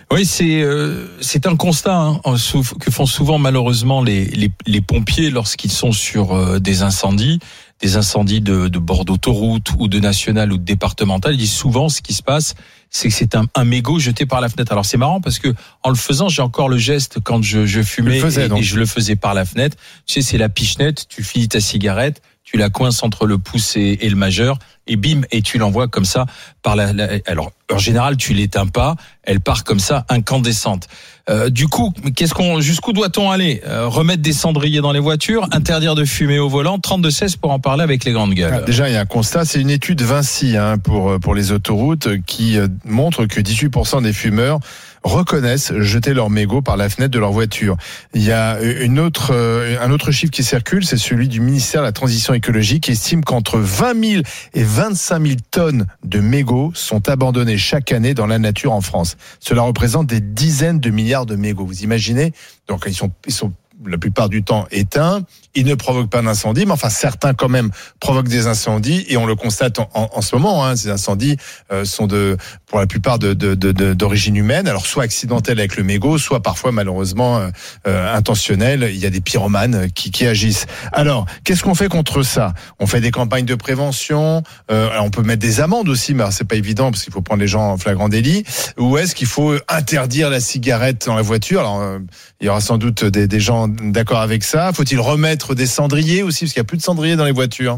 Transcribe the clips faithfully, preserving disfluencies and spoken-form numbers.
Oui, c'est euh, c'est un constat hein, que font souvent malheureusement les les, les pompiers lorsqu'ils sont sur euh, des incendies, des incendies de, de bord d'autoroute ou de nationale ou de départementale. Ils disent souvent ce qui se passe, c'est que c'est un, un mégot jeté par la fenêtre. Alors c'est marrant parce que en le faisant, j'ai encore le geste quand je, je fumais je faisais, et, et je le faisais par la fenêtre. Tu sais, c'est la pichenette. Tu finis ta cigarette, tu la coinces entre le pouce et, et le majeur. Et bim, et tu l'envoies comme ça par la, la. Alors en général, tu l'éteins pas, elle part comme ça incandescente. Euh, du coup, qu'est-ce qu'on, jusqu'où doit-on aller ? euh, Remettre des cendriers dans les voitures, interdire de fumer au volant. trente-deux seize pour en parler avec les grandes gueules. Ah, déjà, il y a un constat, c'est une étude Vinci hein, pour pour les autoroutes qui montre que dix-huit pour cent des fumeurs reconnaissent jeter leur mégot par la fenêtre de leur voiture. Il y a une autre, un autre chiffre qui circule, c'est celui du ministère de la Transition écologique qui estime qu'entre vingt mille et vingt-cinq mille tonnes de mégots sont abandonnés chaque année dans la nature en France. Cela représente des dizaines de milliards de mégots. Vous imaginez ? Donc ils sont, ils sont la plupart du temps éteints, ils ne provoquent pas d'incendie, mais enfin certains quand même provoquent des incendies et on le constate en, en, en ce moment. Hein, ces incendies euh, sont de, pour la plupart de, de, de, de, d'origine humaine, alors soit accidentelles avec le mégot, soit parfois malheureusement euh, euh, intentionnelles. Il y a des pyromanes qui, qui agissent. Alors qu'est-ce qu'on fait contre ça ? On fait des campagnes de prévention. Euh, alors on peut mettre des amendes aussi, mais alors, c'est pas évident parce qu'il faut prendre les gens en flagrant délit. Ou est-ce qu'il faut interdire la cigarette dans la voiture ? Alors euh, il y aura sans doute des, des gens d'accord avec ça. Faut-il remettre des cendriers aussi, parce qu'il n'y a plus de cendriers dans les voitures.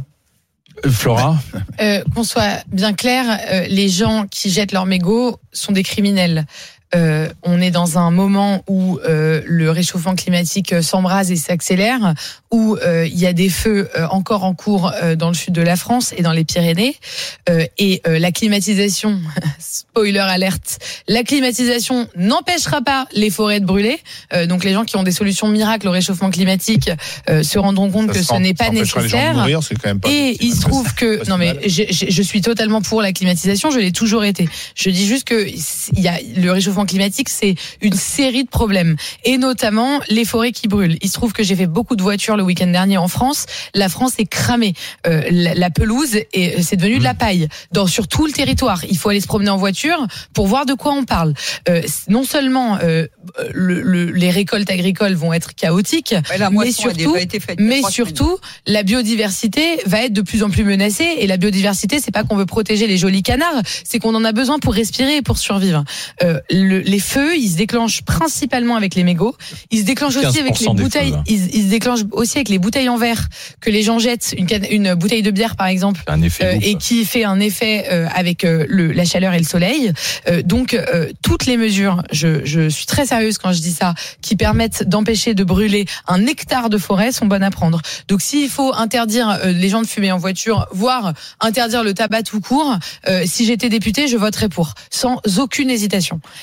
Flora, euh, qu'on soit bien clair, euh, les gens qui jettent leurs mégots sont des criminels. Euh, on est dans un moment où euh, le réchauffement climatique s'embrase et s'accélère, où euh, il y a des feux euh, encore en cours euh, dans le sud de la France et dans les Pyrénées, euh, et euh, la climatisation, spoiler alerte, la climatisation n'empêchera pas les forêts de brûler. Euh, donc les gens qui ont des solutions miracles au réchauffement climatique euh, se rendront compte ça que ce n'est pas nécessaire. Mourir, c'est quand même pas et il se trouve que non mais je, je, je suis totalement pour la climatisation, je l'ai toujours été. Je dis juste que il y a le réchauffement climatique, c'est une série de problèmes, et notamment les forêts qui brûlent. Il se trouve que j'ai fait beaucoup de voitures le week-end dernier en France. La France est cramée. Euh, la, la pelouse, est, c'est devenu de la paille dans, sur tout le territoire. Il faut aller se promener en voiture pour voir de quoi on parle. Euh, non seulement euh, le, le, les récoltes agricoles vont être chaotiques, ouais, mais surtout, mais surtout la biodiversité va être de plus en plus menacée. Et la biodiversité, c'est pas qu'on veut protéger les jolis canards, c'est qu'on en a besoin pour respirer et pour survivre. Euh, le, les feux, ils se déclenchent principalement avec les mégots. Ils se déclenchent aussi avec les bouteilles. Feux, ils, ils se déclenchent aussi avec les bouteilles en verre que les gens jettent. Une, une bouteille de bière, par exemple, un effet euh, et qui fait un effet euh, avec euh, le, la chaleur et le soleil. Euh, donc, euh, toutes les mesures, je, je suis très sérieuse quand je dis ça, qui permettent d'empêcher de brûler un hectare de forêt sont bonnes à prendre. Donc, s'il faut interdire euh, les gens de fumer en voiture, voire interdire le tabac tout court, euh, si j'étais députée, je voterais pour, sans aucune hésitation.